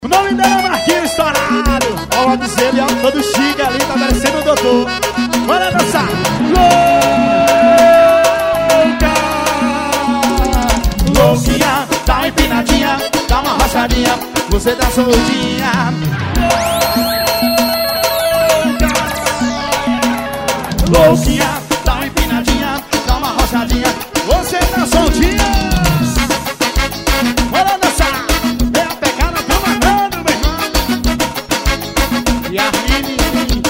O nome dela é Marquinhos estourado. Olha o óculos dele, ó, todo chique ali, tá parecendo o doutor. Bora dançar. Louca, louquinha, dá uma empinadinha, dá uma rochadinha, você tá soltinha. Louca, louquinha, dá uma empinadinha, dá uma rochadinha, você tá soltinha. Bora dançar. É a pegada do malandro, meu irmão. E a menininha.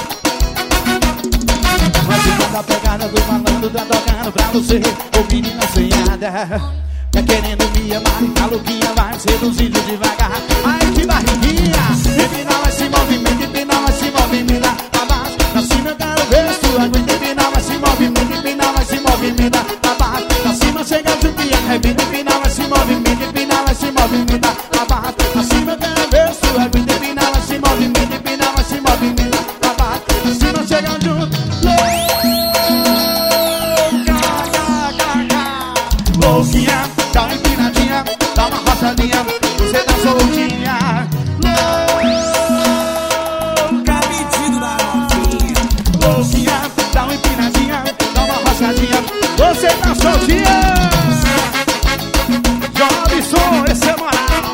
Mas enquanto a pegada do malandro tá tocando pra você, ô menina sonhada, tá querendo me amar e tá louquinha, vai seduzindo devagar. Ai que barriguinha, empina esse movimento, empina esse movimento. Abaixo, pra cima eu quero ver se tu aguenta. Empina esse movimento, empina esse movimento. Abaixo, pra cima chega junto e arrebenta. Empina esse movimento, empina esse movimento. Abaixo, pra cima eu quero ver se tu aguenta. Empina esse movimento, empina esse movimento. Abaixo, pra cima chega junto. Louquinha, dá uma empinadinha, dá uma rochadinha, você tá soltinha. Louca, pedido da novinha. Louquinha, dá uma empinadinha, dá uma rochadinha, você tá soltinha. Jobson, esse é moral.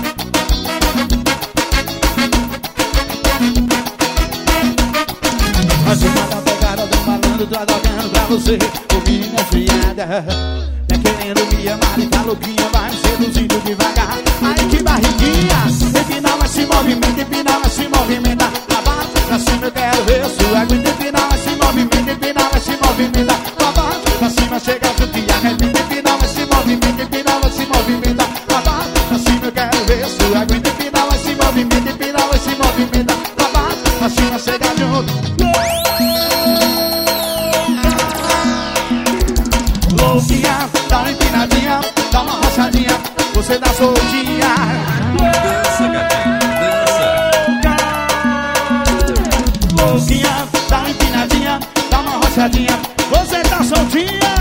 Mas uma da pegada do malandro tá tocando pra você, ô menina friada. Tá querendo me amar e tá louquinha, vai me seduzindo devagar. Ai que barriguinha, empina esse movimento, empina esse movimento. Abaixo, pra cima eu quero ver se aguenta. Empina esse movimento, empina esse movimento. Abaixo, pra cima chega junto e arrebenta. Empina esse movimento, empina esse movimento. Abaixo, pra cima eu quero ver se aguenta. Empina esse movimento, empina esse movimento. Abaixo, pra cima chega junto. Louquinha, dá uma empinadinha, dá uma rochadinha, você tá soltinha. Dança, gatinho, dança. Louquinha, dá uma empinadinha, dá uma rochadinha, você tá soltinha.